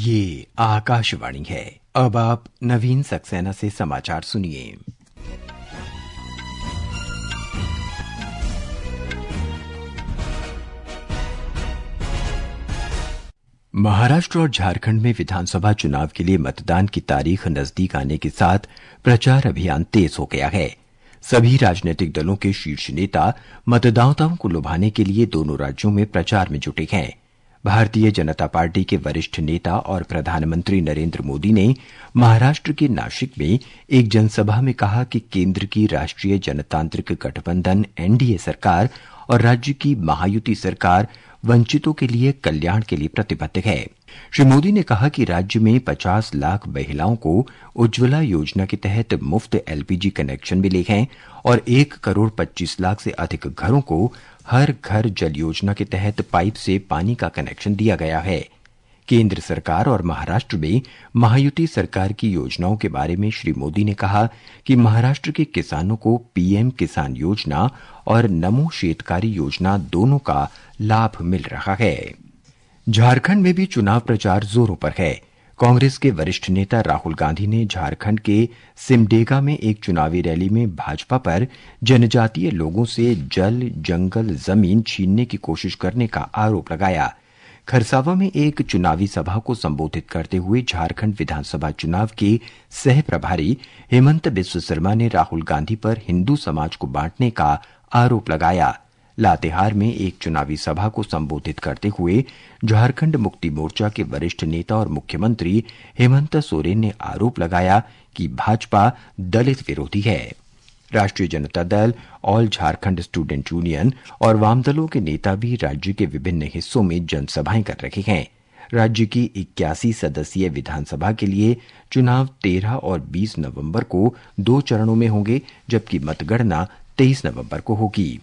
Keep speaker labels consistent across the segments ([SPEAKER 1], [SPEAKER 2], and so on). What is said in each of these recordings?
[SPEAKER 1] ये आकाशवाणी है। अब आप नवीन सक्सेना से समाचार सुनिए। महाराष्ट्र और झारखंड में विधानसभा चुनाव के लिए मतदान की तारीख नजदीक आने के साथ प्रचार अभियान तेज हो गया है। सभी राजनीतिक दलों के शीर्ष नेता मतदाताओं को लुभाने के लिए दोनों राज्यों में प्रचार में जुटे हैं। भारतीय जनता पार्टी के वरिष्ठ नेता और प्रधानमंत्री नरेंद्र मोदी ने महाराष्ट्र के नाशिक में एक जनसभा में कहा कि केंद्र की राष्ट्रीय जनतांत्रिक गठबंधन एनडीए सरकार और राज्य की महायुति सरकार वंचितों के लिए कल्याण के लिए प्रतिबद्ध है। श्री मोदी ने कहा कि राज्य में 50 लाख महिलाओं को उज्ज्वला योजना के तहत मुफ्त एलपीजी कनेक्शन मिले हैं और 1 करोड़ 25 लाख से अधिक घरों को हर घर जल योजना के तहत पाइप से पानी का कनेक्शन दिया गया है। केंद्र सरकार और महाराष्ट्र में महायुति सरकार की योजनाओं के बारे में श्री मोदी ने कहा कि महाराष्ट्र के किसानों को पीएम किसान योजना और नमो शेतकारी योजना दोनों का लाभ मिल रहा है। झारखंड में भी चुनाव प्रचार जोरों पर है। कांग्रेस के वरिष्ठ नेता राहुल गांधी ने झारखंड के सिमडेगा में एक चुनावी रैली में भाजपा पर जनजातीय लोगों से जल, जंगल, जमीन छीनने की कोशिश करने का आरोप लगाया। खरसावा में एक चुनावी सभा को संबोधित करते हुए झारखंड विधानसभा चुनाव के सह प्रभारी हेमंत बिस्व शर्मा ने राहुल गांधी पर हिंदू समाज को बांटने का आरोप लगाया। लातेहार में एक चुनावी सभा को संबोधित करते हुए झारखंड मुक्ति मोर्चा के वरिष्ठ नेता और मुख्यमंत्री हेमंत सोरेन ने आरोप लगाया कि भाजपा दलित विरोधी है। राष्ट्रीय Janata Dal, all Jharkhand student union और वामदलों के नेता भी राज्य के विभिन्न हिस्सों में जनसभाएं कर रहे हैं। राज्य की 81 सदस्यीय विधानसभा के लिए चुनाव 13 और 20 नवंबर को 2 चरणों में होंगे, जबकि मतगणना 23 नवंबर को होगी।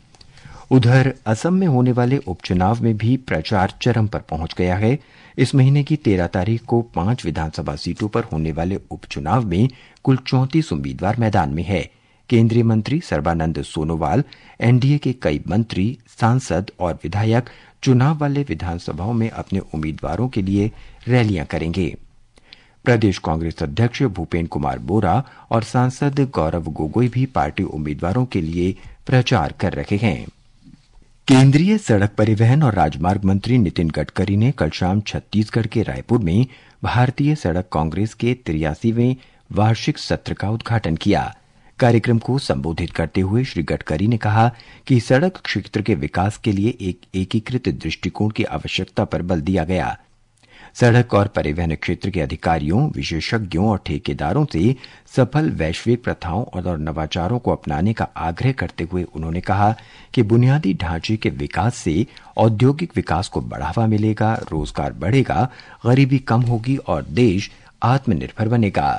[SPEAKER 1] उधर असम में होने वाले उपचुनाव में भी प्रचार चरम पर पहुंच गया है। इस महीने की 13 तारीख को 5 विधानसभा सीटों पर होने वाले उपचुनाव में कुल 34 उम्मीदवार मैदान में है। केंद्रीय मंत्री सर्बानंद सोनोवाल, एनडीए के कई मंत्री, सांसद और विधायक चुनाव वाले विधानसभाओं में अपने उम्मीदवारों के लिए रैलियां करेंगे। प्रदेश कांग्रेस अध्यक्ष भूपेन्द्र कुमार बोरा और सांसद गौरव गोगोई भी पार्टी उम्मीदवारों के लिए प्रचार कर रहे हैं। केंद्रीय सड़क परिवहन और राजमार्ग मंत्री नितिन गडकरी ने कल शाम छत्तीसगढ़ के रायपुर में भारतीय सड़क कांग्रेस के 83वें वार्षिक सत्र का उद्घाटन किया। कार्यक्रम को संबोधित करते हुए श्री गडकरी ने कहा कि सड़क क्षेत्र के विकास के लिए एक एकीकृत दृष्टिकोण की आवश्यकता पर बल दिया गया। सड़क और परिवहन क्षेत्र के अधिकारियों, विशेषज्ञों और ठेकेदारों से सफल वैश्विक प्रथाओं और नवाचारों को अपनाने का आग्रह करते हुए उन्होंने कहा कि बुनियादी ढांचे के विकास से औद्योगिक विकास को बढ़ावा मिलेगा, रोजगार बढ़ेगा, गरीबी कम होगी और देश आत्मनिर्भर बनेगा।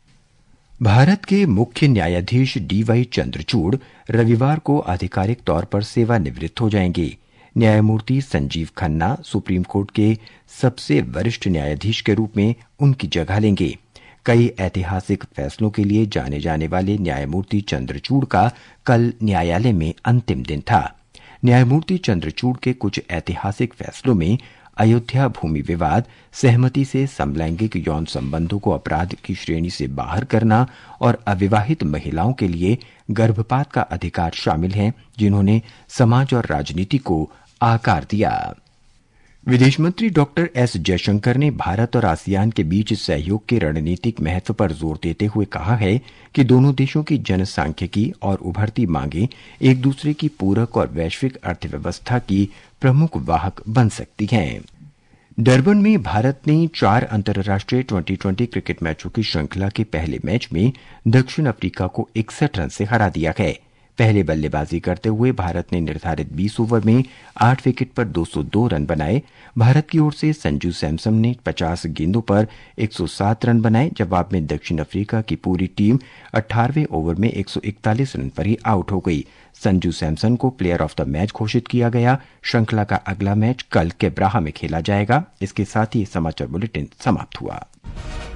[SPEAKER 1] भारत के मुख्य न्यायाधीश डीवाई चंद्रचूड़ रविवार को आधिकारिक तौर पर सेवानिवृत्त हो जाएंगे। न्यायमूर्ति संजीव खन्ना सुप्रीम कोर्ट के सबसे वरिष्ठ न्यायाधीश के रूप में उनकी जगह लेंगे। कई ऐतिहासिक फैसलों के लिए जाने जाने वाले न्यायमूर्ति चंद्रचूड़ का कल न्यायालय में अंतिम दिन था। न्यायमूर्ति चंद्रचूड़ के कुछ ऐतिहासिक फैसलों में अयोध्या भूमि विवाद, सहमति से समलैंगिक यौन संबंधों को अपराध की श्रेणी से बाहर करना और अविवाहित महिलाओं के लिए गर्भपात का अधिकार शामिल हैं, जिन्होंने समाज और राजनीति को आकार दिया। विदेश मंत्री डॉक्टर एस जयशंकर ने भारत और आसियान के बीच सहयोग के रणनीतिक महत्व पर जोर देते हुए कहा है कि दोनों देशों की जनसांख्यिकी और उभरती मांगें एक दूसरे की पूरक और वैश्विक अर्थव्यवस्था की प्रमुख वाहक बन सकती हैं। डरबन में भारत ने 4 अंतर्राष्ट्रीय T20 क्रिकेट मैचों की श्रृंखला के पहले मैच में दक्षिण अफ्रीका को 61 रन से हरा दिया है। पहले बल्लेबाजी करते हुए भारत ने निर्धारित 20 ओवर में 8 विकेट पर 202 रन बनाए। भारत की ओर से संजू सैमसन ने 50 गेंदों पर 107 रन बनाए। जवाब में दक्षिण अफ्रीका की पूरी टीम 18वें ओवर में 141 रन पर ही आउट हो गई। संजू सैमसन को प्लेयर ऑफ द मैच घोषित किया गया। श्रृंखला का अगला मैच कल केब्राहा में खेला जाएगा। इसके साथ ही समाचार बुलेटिन समाप्त हुआ।